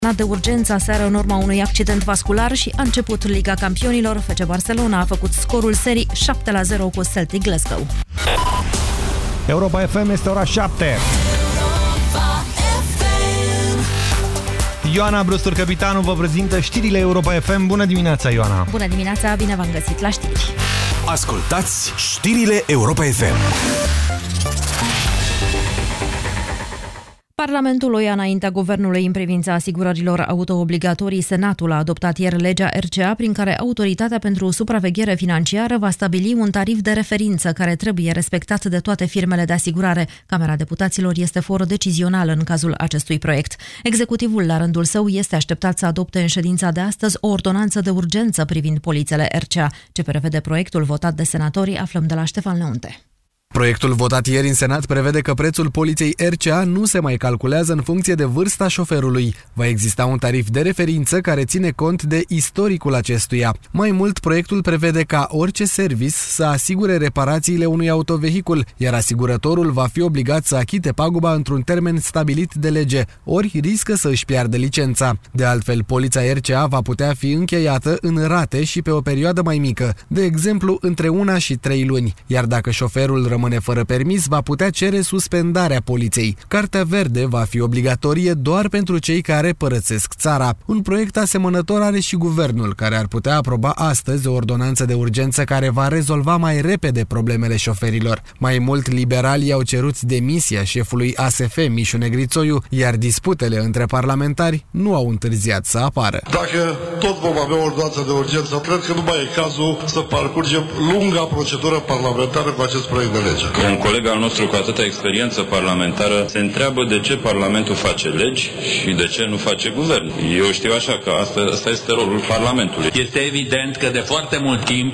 De urgență aseară în urma unui accident vascular și a început Liga Campionilor. FC Barcelona a făcut scorul serii 7-0 cu Celtic Glasgow. Europa FM este ora 7. Ioana Brustur, capitanul, vă prezintă știrile Europa FM. Bună dimineața, Ioana! Bună dimineața, bine v-am găsit la știri. Ascultați știrile Europa FM. Parlamentul o ia înaintea guvernului în privința asigurărilor auto-obligatorii. Senatul a adoptat ieri legea RCA, prin care Autoritatea pentru Supraveghere Financiară va stabili un tarif de referință care trebuie respectat de toate firmele de asigurare. Camera Deputaților este for decizional în cazul acestui proiect. Executivul, la rândul său, este așteptat să adopte în ședința de astăzi o ordonanță de urgență privind polițele RCA. Ce prevede proiectul votat de senatori, aflăm de la Ștefan Leonte. Proiectul votat ieri în Senat prevede că prețul poliței RCA nu se mai calculează în funcție de vârsta șoferului. Va exista un tarif de referință care ține cont de istoricul acestuia. Mai mult, proiectul prevede ca orice service să asigure reparațiile unui autovehicul, iar asigurătorul va fi obligat să achite paguba într-un termen stabilit de lege, ori riscă să își piardă licența. De altfel, polița RCA va putea fi încheiată în rate și pe o perioadă mai mică, de exemplu între 1 și 3 luni, iar dacă șoferul rămâne fără permis, va putea cere suspendarea poliței. Cartea verde va fi obligatorie doar pentru cei care părăsesc țara. Un proiect asemănător are și guvernul, care ar putea aproba astăzi o ordonanță de urgență care va rezolva mai repede problemele șoferilor. Mai mult, liberalii au cerut demisia șefului ASF, Mișu Negrițoiu, iar disputele între parlamentari nu au întârziat să apară. Dacă tot vom avea o ordonanță de urgență, cred că nu mai e cazul să parcurgem lunga procedură parlamentară cu acest proiect de lege. Un coleg al nostru cu atâta experiență parlamentară se întreabă de ce Parlamentul face legi și de ce nu face guvern. Eu știu așa că asta este rolul Parlamentului. Este evident că de foarte mult timp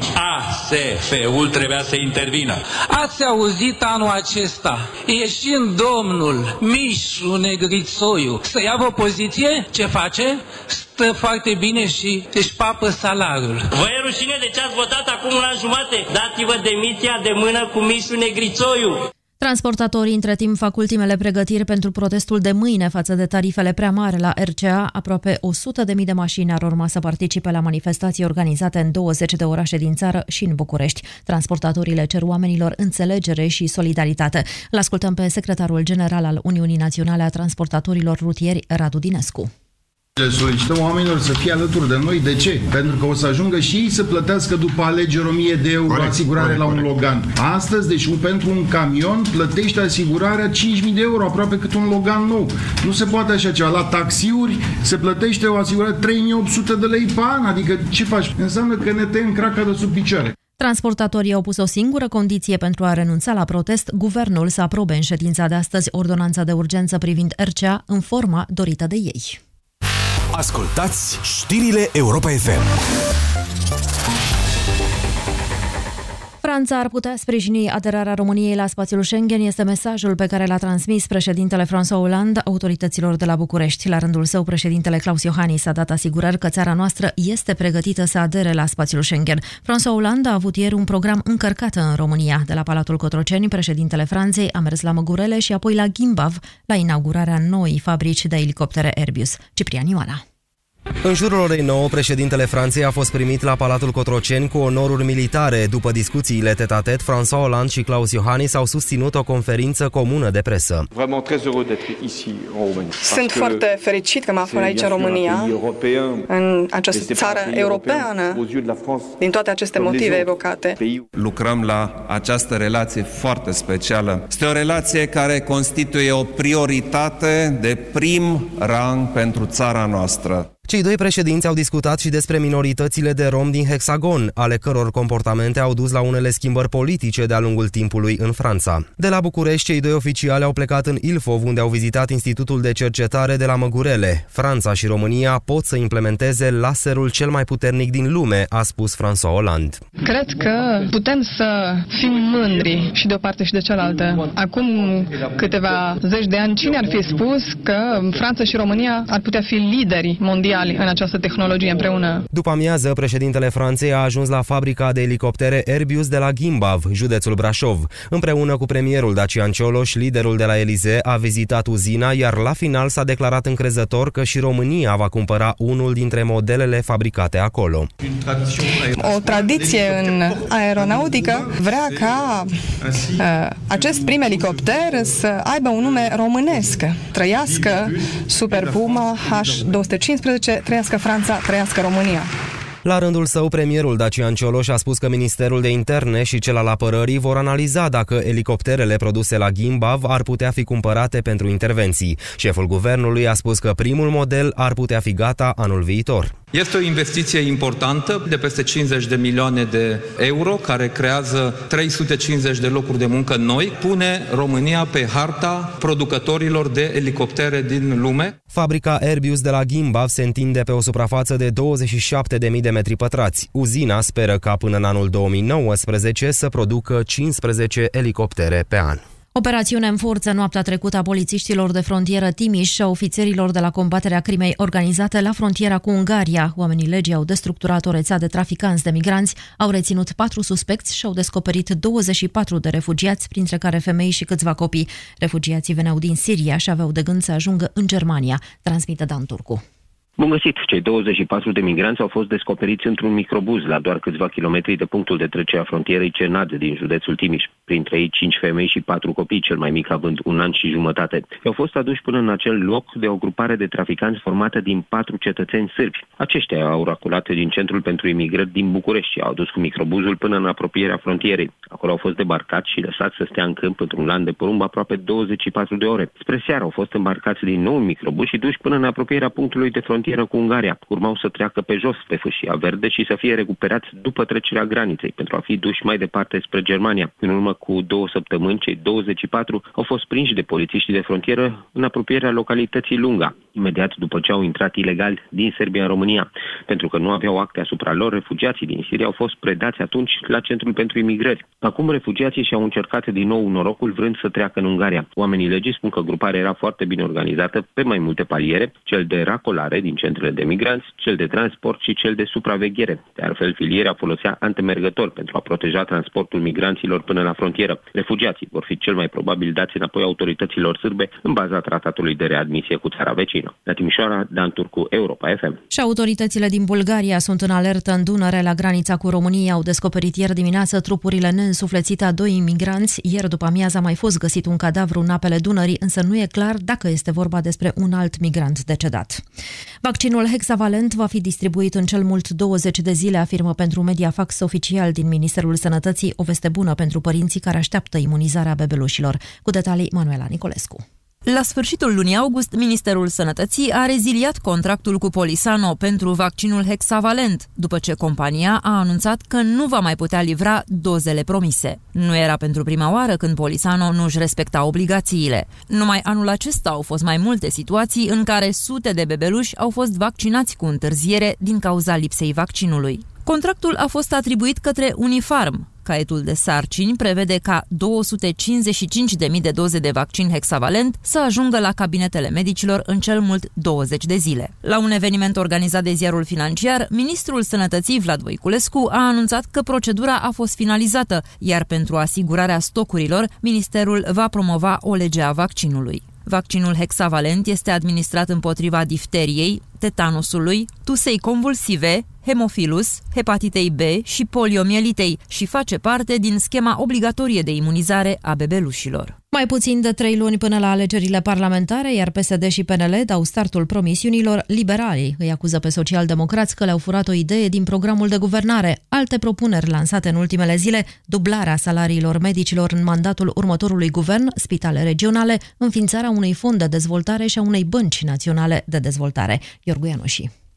ASF-ul trebuia să intervină. Ați auzit anul acesta, ieșind domnul Mișu Negrițoiu să ia o poziție, ce face? Stă foarte bine și își papă salariul. Vă e rușine de ce ați votat acum un an jumate? Dați-vă demisia de mână cu Mișu Negrițoiu! Transportatorii între timp fac ultimele pregătiri pentru protestul de mâine față de tarifele prea mari la RCA. Aproape 100.000 de mașini ar urma să participe la manifestații organizate în 20 de orașe din țară și în București. Transportatorii le cer oamenilor înțelegere și solidaritate. Îl ascultăm pe secretarul general al Uniunii Naționale a Transportatorilor Rutieri, Radu Dinescu. Le solicităm oamenilor să fie alături de noi. De ce? Pentru că o să ajungă și ei să plătească după alegeri 1000 de euro asigurare la un Logan. Astăzi, deci pentru un camion plătește asigurarea 5.000 de euro, aproape cât un Logan nou. Nu se poate așa ceva. La taxiuri se plătește o asigurare 3.800 de lei pe an. Adică ce faci? Înseamnă că ne tăiem craca de sub picioare. Transportatorii au pus o singură condiție pentru a renunța la protest: guvernul să aprobe în ședința de astăzi ordonanța de urgență privind RCA în forma dorită de ei. Ascultați știrile Europa FM. Franța ar putea sprijini aderarea României la spațiul Schengen, este mesajul pe care l-a transmis președintele François Hollande autorităților de la București. La rândul său, președintele Klaus Iohannis a dat asigurări că țara noastră este pregătită să adere la spațiul Schengen. François Hollande a avut ieri un program încărcat în România. De la Palatul Cotroceni, președintele Franței a mers la Măgurele și apoi la Gimbav, la inaugurarea noii fabrici de elicoptere Airbus. Ciprian Ioana. În jurul orei 9, președintele Franței a fost primit la Palatul Cotroceni cu onoruri militare. După discuțiile tet-a-tet, François Hollande și Klaus Iohannis au susținut o conferință comună de presă. Sunt foarte fericit că mă aflu aici în România, în această țară europeană, din toate aceste motive evocate. Lucrăm la această relație foarte specială. Este o relație care constituie o prioritate de prim rang pentru țara noastră. Cei doi președinți au discutat și despre minoritățile de rom din Hexagon, ale căror comportamente au dus la unele schimbări politice de-a lungul timpului în Franța. De la București, cei doi oficiali au plecat în Ilfov, unde au vizitat Institutul de Cercetare de la Măgurele. Franța și România pot să implementeze laserul cel mai puternic din lume, a spus François Hollande. Cred că putem să fim mândri și de o parte și de cealaltă. Acum câteva zeci de ani, cine ar fi spus că Franța și România ar putea fi lideri mondiali esențiali în această tehnologie împreună. După amiază, președintele Franței a ajuns la fabrica de elicoptere Airbus de la Gimbav, județul Brașov. Împreună cu premierul Dacian Cioloș, liderul de la Elisee a vizitat uzina, iar la final s-a declarat încrezător că și România va cumpăra unul dintre modelele fabricate acolo. O tradiție în aeronautică vrea ca acest prim elicopter să aibă un nume românesc. Trăiască Super Puma H215, trăiască Franța, trăiască România. La rândul său, premierul Dacian Cioloș a spus că Ministerul de Interne și cel al Apărării vor analiza dacă elicopterele produse la Gimbav ar putea fi cumpărate pentru intervenții. Șeful guvernului a spus că primul model ar putea fi gata anul viitor. Este o investiție importantă de peste 50 de milioane de euro, care creează 350 de locuri de muncă noi, pune România pe harta producătorilor de elicoptere din lume. Fabrica Airbus de la Gimbav se întinde pe o suprafață de 27.000 de metri pătrați. Uzina speră ca până în anul 2019 să producă 15 elicoptere pe an. Operațiune în forță noaptea trecută a polițiștilor de frontieră Timiș și a ofițerilor de la combaterea crimei organizate la frontiera cu Ungaria. Oamenii legii au destructurat o rețea de traficanți de migranți, au reținut 4 suspecți și au descoperit 24 de refugiați, printre care femei și câțiva copii. Refugiații veneau din Siria și aveau de gând să ajungă în Germania, transmite Dan Turcu. Bun găsit! Cei 24 de migranți au fost descoperiți într-un microbuz la doar câțiva kilometri de punctul de trecere a frontierei Cernad din județul Timiș. Printre ei 5 femei și 4 copii, cel mai mic având 1 an și jumătate. Au fost aduși până în acel loc de o grupare de traficanți formată din 4 cetățeni sârbi. Aceștia au raculat din Centrul pentru Imigrări din București și au dus cu microbuzul până în apropierea frontierei. Acolo au fost debarcați și lăsați să stea în câmp într-un lan de porumb aproape 24 de ore. Spre seară au fost îmbarcați din nou în microbuz și duși până în apropierea punctului de frontieră cu Ungaria. Urmau să treacă pe jos pe fâșia verde și să fie recuperați după trecerea graniței pentru a fi duși mai departe spre Germania. În urmă cu 2 săptămâni, cei 24 au fost prinși de polițiștii de frontieră în apropierea localității Lunga, imediat după ce au intrat ilegal din Serbia în România. Pentru că nu aveau acte asupra lor, refugiații din Siria au fost predați atunci la Centrul pentru Imigrări. Acum refugiații și-au încercat din nou norocul vrând să treacă în Ungaria. Oamenii legii spun că gruparea era foarte bine organizată pe mai multe paliere, cel de racolare din centrele de migranți, cel de transport și cel de supraveghere. De altfel, filierea folosea antemergători pentru a proteja transportul migranților până la frontieră. Refugiații vor fi cel mai probabil dați înapoi autorităților sârbe în baza tratatului de readmisie cu țara vecină. La Timișoara, Dan Turcu, Europa FM. Și autoritățile din Bulgaria sunt în alertă în Dunăre, la granița cu România. Au descoperit ieri dimineață trupurile neînsuflețite a 2 imigranți. Ieri după amiază a mai fost găsit un cadavru în apele Dunării, însă nu e clar dacă este vorba despre un alt migrant decedat. Vaccinul hexavalent va fi distribuit în cel mult 20 de zile, afirmă pentru Mediafax oficial din Ministerul Sănătății, o veste bună pentru părinții care așteaptă imunizarea bebelușilor. Cu detalii, Manuela Nicolescu. La sfârșitul lunii august, Ministerul Sănătății a reziliat contractul cu Polisano pentru vaccinul hexavalent, după ce compania a anunțat că nu va mai putea livra dozele promise. Nu era pentru prima oară când Polisano nu își respecta obligațiile. Numai anul acesta au fost mai multe situații în care sute de bebeluși au fost vaccinați cu întârziere din cauza lipsei vaccinului. Contractul a fost atribuit către Unifarm. Caietul de sarcini prevede ca 255.000 de doze de vaccin hexavalent să ajungă la cabinetele medicilor în cel mult 20 de zile. La un eveniment organizat de Ziarul Financiar, ministrul Sănătății Vlad Voiculescu a anunțat că procedura a fost finalizată, iar pentru asigurarea stocurilor, ministerul va promova o lege a vaccinului. Vaccinul hexavalent este administrat împotriva difteriei, tetanusului, tusei convulsive, hemofilus, hepatitei B și poliomielitei și face parte din schema obligatorie de imunizare a bebelușilor. Mai puțin de 3 luni până la alegerile parlamentare, iar PSD și PNL dau startul promisiunilor. Liberalii îi acuză pe socialdemocrați că le-au furat o idee din programul de guvernare. Alte propuneri lansate în ultimele zile: dublarea salariilor medicilor în mandatul următorului guvern, spitale regionale, înființarea unui fond de dezvoltare și a unei bănci naționale de dezvoltare. Iorgu Ianuși.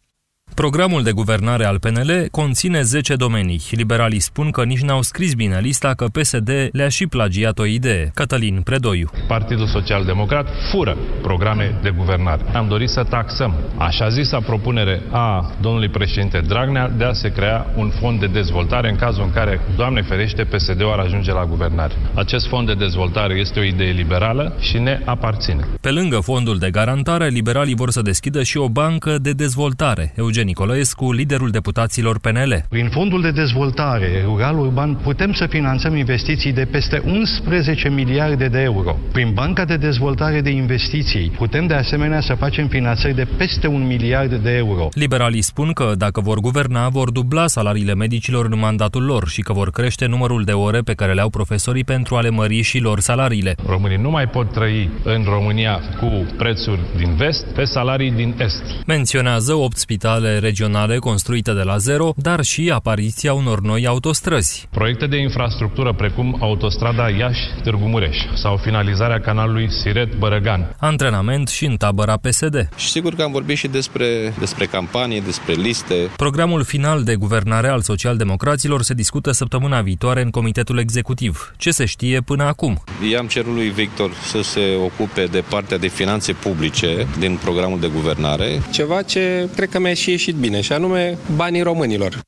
Programul de guvernare al PNL conține 10 domenii. Liberalii spun că nici n-au scris bine lista, că PSD le-a și plagiat o idee. Cătălin Predoiu. Partidul Social-Democrat fură programe de guvernare. Am dorit să taxăm așa zisa propunere a domnului președinte Dragnea de a se crea un fond de dezvoltare în cazul în care, Doamne ferește, PSD-ul ar ajunge la guvernare. Acest fond de dezvoltare este o idee liberală și ne aparține. Pe lângă fondul de garantare, liberalii vor să deschidă și o bancă de dezvoltare. Eugen Nicolaescu, liderul deputaților PNL. Prin fondul de dezvoltare rural-urban putem să finanțăm investiții de peste 11 miliarde de euro. Prin banca de dezvoltare de investiții putem de asemenea să facem finanțări de peste 1 miliard de euro. Liberalii spun că dacă vor guverna, vor dubla salariile medicilor în mandatul lor și că vor crește numărul de ore pe care le au profesorii pentru a le mări și lor salariile. Românii nu mai pot trăi în România cu prețuri din vest pe salarii din est. Menționează 8 spitale regionale construite de la zero, dar și apariția unor noi autostrăzi. Proiecte de infrastructură precum autostrada Iași-Târgu Mureș sau finalizarea canalului Siret-Bărăgan. Antrenament și în tabăra PSD. Și sigur că am vorbit și despre campanii, despre liste. Programul final de guvernare al socialdemocraților se discută săptămâna viitoare în Comitetul Executiv. Ce se știe până acum? I-am cerut lui Victor să se ocupe de partea de finanțe publice din programul de guvernare. Ceva ce cred că mi-a și ieșit bine, și anume banii românilor.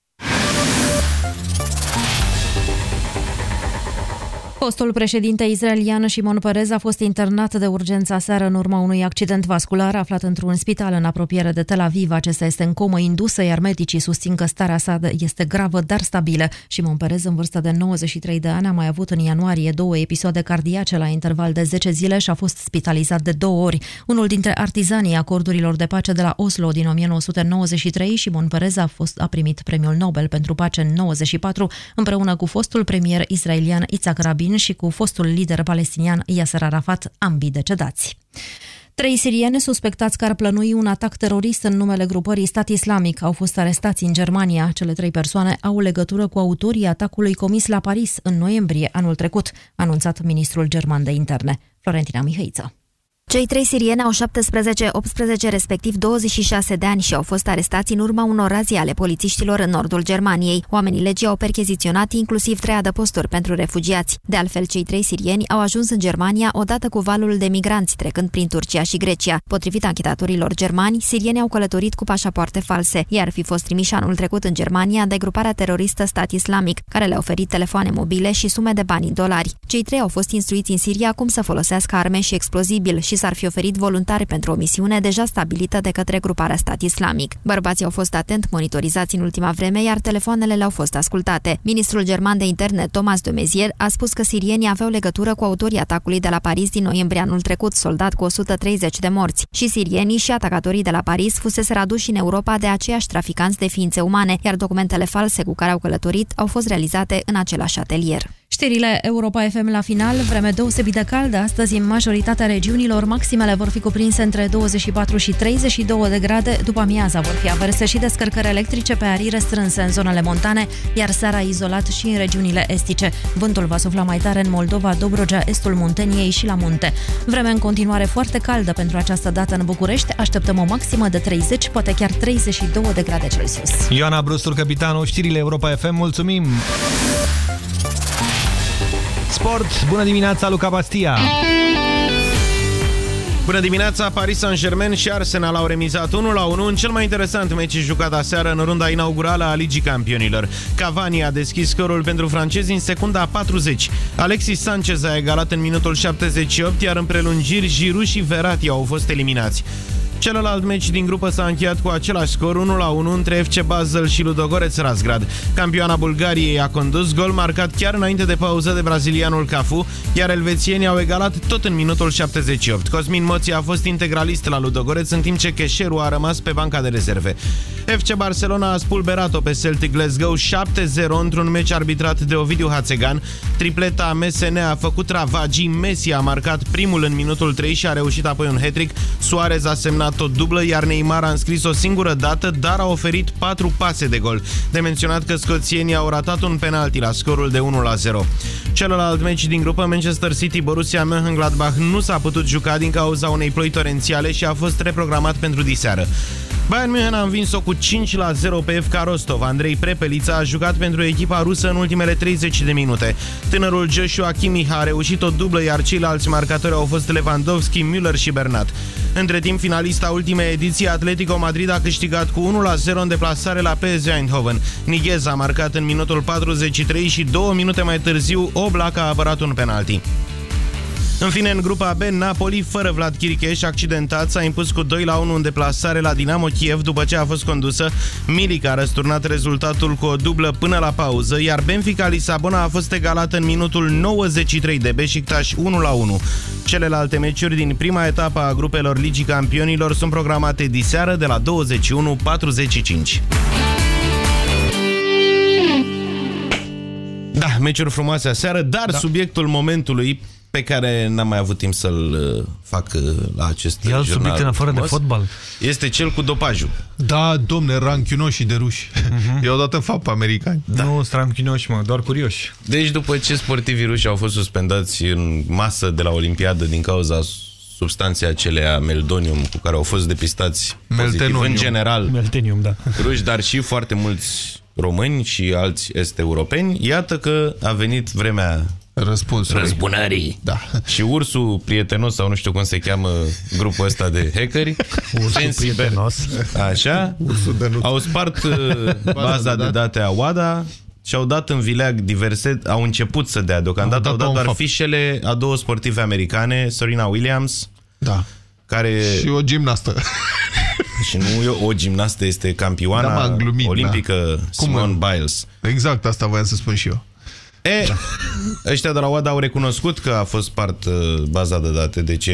Fostul președinte israelian Shimon Peres a fost internat de urgență aseară în urma unui accident vascular aflat într-un spital în apropiere de Tel Aviv. Acesta este în comă indusă, iar medicii susțin că starea sa este gravă, dar stabilă. Shimon Peres, în vârstă de 93 de ani, a mai avut în ianuarie 2 episoade cardiace la interval de 10 zile și a fost spitalizat de 2 ori. Unul dintre artizanii acordurilor de pace de la Oslo din 1993, Shimon Peres a primit premiul Nobel pentru pace în 94, împreună cu fostul premier israelian Yitzhak Rabin și cu fostul lider palestinian Yasser Arafat, ambii decedați. 3 sirieni suspectați că ar plănui un atac terorist în numele grupării Stat Islamic au fost arestați în Germania. Cele 3 persoane au legătură cu autorii atacului comis la Paris în noiembrie anul trecut, a anunțat ministrul german de interne. Florentina Mihăiță. Cei 3 sirieni au 17, 18, respectiv 26 de ani și au fost arestați în urma unor razii ale polițiștilor în nordul Germaniei. Oamenii legii au percheziționat inclusiv 3 adăposturi pentru refugiați. De altfel, cei 3 sirieni au ajuns în Germania odată cu valul de migranți trecând prin Turcia și Grecia. Potrivit anchetatorilor germani, sirienii au călătorit cu pașapoarte false, iar fi fost trimiși anul trecut în Germania de gruparea teroristă Stat Islamic, care le-a oferit telefoane mobile și sume de bani în dolari. Cei 3 au fost instruiți în Siria cum să folosească arme și explozibili și s-ar fi oferit voluntari pentru o misiune deja stabilită de către gruparea Stat Islamic. Bărbații au fost atent monitorizați în ultima vreme, iar telefoanele le-au fost ascultate. Ministrul german de interne, Thomas de Maizière, a spus că sirienii aveau legătură cu autorii atacului de la Paris din noiembrie anul trecut, soldat cu 130 de morți. Și sirienii și atacatorii de la Paris fusese aduși în Europa de aceiași traficanți de ființe umane, iar documentele false cu care au călătorit au fost realizate în același atelier. Știrile Europa FM la final, vreme deosebit de caldă astăzi în majoritatea regiunilor, maximele vor fi cuprinse între 24 și 32 de grade, după amiaza vor fi averse și descărcări electrice pe arii restrânse în zonele montane, iar seara izolat și în regiunile estice. Vântul va sufla mai tare în Moldova, Dobrogea, estul Munteniei și la munte. Vreme în continuare foarte caldă pentru această dată în București, așteptăm o maximă de 30, poate chiar 32 de grade Celsius. Ioana Brustur, capitanul, știrile Europa FM, mulțumim! Sport, bună dimineața, Luca Pastia! Bună dimineața, Paris Saint-Germain și Arsenal au remizat 1-1 în cel mai interesant meci jucat aseară în runda inaugurală a Ligii Campionilor. Cavani a deschis scorul pentru francezi în secunda 40. Alexis Sanchez a egalat în minutul 78, iar în prelungiri Giroud și Verratti au fost eliminați. Celălalt meci din grupă s-a încheiat cu același scor, 1-1 între FC Basel și Ludogorets Razgrad. Campioana Bulgariei a condus, gol marcat chiar înainte de pauză de brazilianul Cafu, iar elvețienii au egalat tot în minutul 78. Cosmin Moții a fost integralist la Ludogorets, în timp ce Cheșeru a rămas pe banca de rezerve. FC Barcelona a spulberat-o pe Celtic Glasgow 7-0 într-un meci arbitrat de Ovidiu Hațegan. Tripleta MSN a făcut ravagii, Messi a marcat primul în minutul 3 și a reușit apoi un hat-trick. Suarez a semnat o dublă, iar Neymar a înscris o singură dată, dar a oferit 4 pase de gol. De menționat că scoțienii au ratat un penalti la scorul de 1-0. Celălalt meci din grupă, Manchester City Borussia Mönchengladbach, nu s-a putut juca din cauza unei ploi torențiale și a fost reprogramat pentru diseară. Bayern München a învins-o cu 5-0 pe FK Rostov. Andrei Prepelița a jucat pentru echipa rusă în ultimele 30 de minute. Tânărul Joshua Kimmich a reușit o dublă, iar ceilalți marcatori au fost Lewandowski, Müller și Bernat. Între timp, finalista ultimei ediții, Atletico Madrid a câștigat cu 1-0 în deplasare la PSV Eindhoven. Niguez a marcat în minutul 43 și 2 minute mai târziu Oblak a apărat un penalti. În fine, în grupa B, Napoli, fără Vlad Chiricheș, accidentat, s-a impus cu 2-1 în deplasare la Dinamo Kiev după ce a fost condusă. Milik a răsturnat rezultatul cu o dublă până la pauză, iar Benfica Lisabona a fost egalată în minutul 93 de Beşiktaş 1-1. Celelalte meciuri din prima etapă a grupelor Ligii Campionilor sunt programate diseară de la 21:45. Da, meciuri frumoase aseară, dar subiectul momentului pe care n-am mai avut timp să-l fac la acest jurnal subiect în afară de fotbal. Este cel cu dopajul. Da, domne, ranchinoșii de ruși. I-au dat în fapt americani. Da. Nu sunt ranchinoși, mă, doar curioși. Deci după ce sportivii ruși au fost suspendați în masă de la Olimpiadă din cauza substanței acelea meldonium cu care au fost depistați pozitiv în general Meltenium, da. ruși, dar și foarte mulți români și alți est-europeni, iată că a venit vremea răzbunării. Da. Și ursul prietenos, sau nu știu cum se cheamă grupul ăsta de hackeri, ursul prietenos, așa, au spart baza de date a WADA și au dat în vileag diverse, au început să dea deocamdată, au dat doar fișele a două sportive americane, Serena Williams, da, care... și o gimnastă. Și nu o gimnastă, este campioana olimpică, Simone Biles. Exact, asta voiam să spun și eu. Ăștia de la WADA au recunoscut că a fost spart baza de date, deci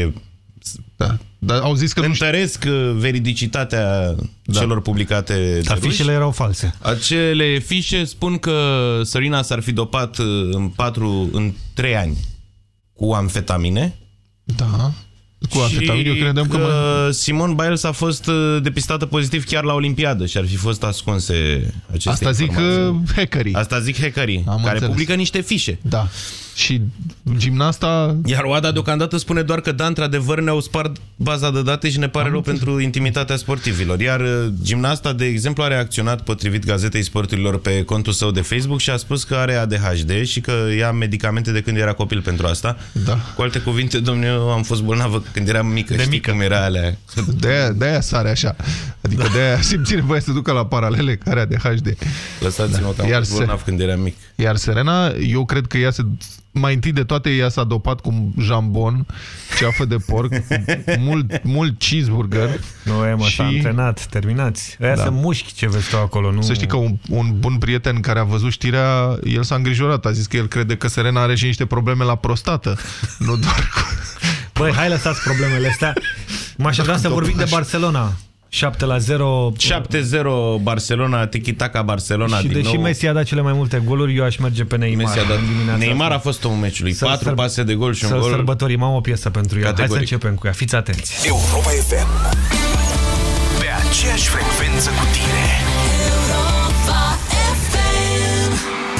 dar au zis că întăresc veridicitatea celor publicate. Dar fișele erau false. Acele fișe spun că Serena s-ar fi dopat în 3 ani cu amfetamine. Da. Cu amfetamine, eu credem că Simone Biles a fost depistată pozitiv chiar la Olimpiadă și ar fi fost ascunse aceste Asta informații. Zic hackerii. Asta zic hackerii, care publică niște fișe. Da. Și gimnasta... Iar WADA deocamdată spune doar că da, într-adevăr ne-au spart baza de date și ne pare rău pentru intimitatea sportivilor. Iar gimnasta, de exemplu, a reacționat potrivit Gazetei Sporturilor pe contul său de Facebook și a spus că are ADHD și că ia medicamente de când era copil pentru asta. Da. Cu alte cuvinte, domnule, eu am fost bolnavă când eram mică. De știi mică. Cum era alea. De-aia sare așa. Adică de-aia simți nevoie să ducă la paralele care ADHD. Lăsați-mă că am fost bolnav când eram mic. Iar Serena, eu cred că ea mai întâi de toate ea s-a dopat cu jambon, ceafă de porc, mult cheeseburger. Nu, Emma, s-a antrenat, terminați. Aia sunt mușchi ce vezi tu acolo. Nu... Să știi că un bun prieten care a văzut știrea, el s-a îngrijorat, a zis că el crede că Serena are și niște probleme la prostată. Nu doar cu... Băi, hai lăsați problemele astea. M-aș vrea să vorbim de Barcelona. 7-0 Barcelona, tiki-taka Barcelona și din deși nou. Messi a dat cele mai multe goluri, eu aș merge pe Neymar. Neymar a fost omul meciului, 4 pase de gol și un gol. Să sărbătorim, am o piesă pentru ea. Hai să începem cu ea, fiți atenți. Europa FM, pe aceeași frecvență cu tine. Europa FM.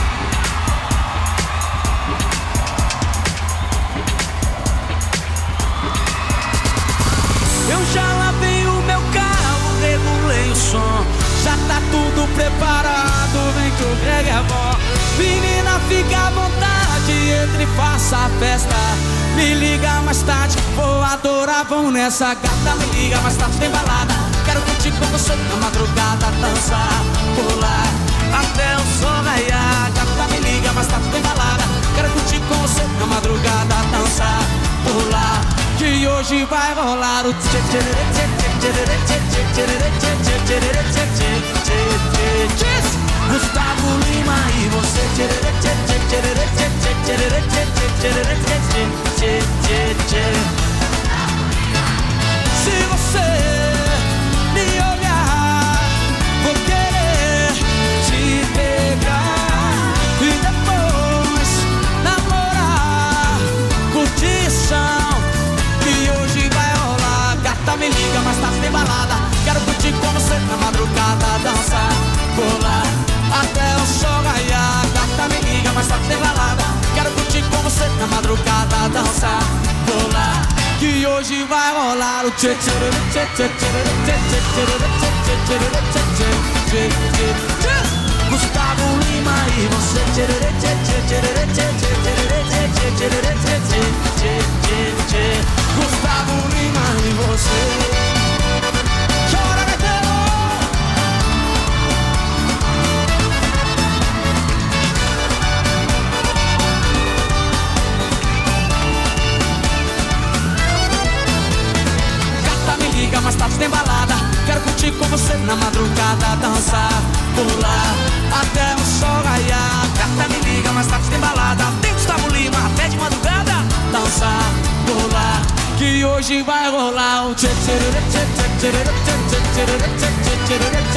Eu já lavei o meu carro, regulei o som. Já tá tudo preparado, vem que o reggae é bom. Menina, fica à vontade, entre e faça a festa. Me liga mais tarde, vou adorar, vamos nessa. Gata, me liga mais tarde, tem balada. Quero curtir com você na madrugada, dançar, pular até o sol raiar. Gata, me liga mais tarde, tem balada. Quero curtir com você na madrugada, dançar, pular. Que hoje vai rolar o Gustavo Lima e você. Se você me olhar, vou querer te pegar e depois namorar, curtição. Que hoje vai rolar. Gata, me liga, mas tá sem balada. Quero curtir com você na madrugada, dançar, pular até o sol raiar. Gata, me liga, mas tá sem balada. Quero curtir com você na madrugada, dançar, pular. Que hoje vai rolar o tchê tchê tchê tchê tchê tchê tchê tchê. Gustavo Lima e você. Gustavo Lima e você. Chora, Gaetano! Gata, me liga, mais tarde tem balada. Quero curtir com você na madrugada, dançar, pular até o sol raiar. Gata, me liga, mais tarde tem balada. Tem Gustavo Lima até de madrugada, dançar, pular, que hoje vai rolar o tchê tchê tchê tchê tchê tchê tchê tchê tchê tchê tchê tchê.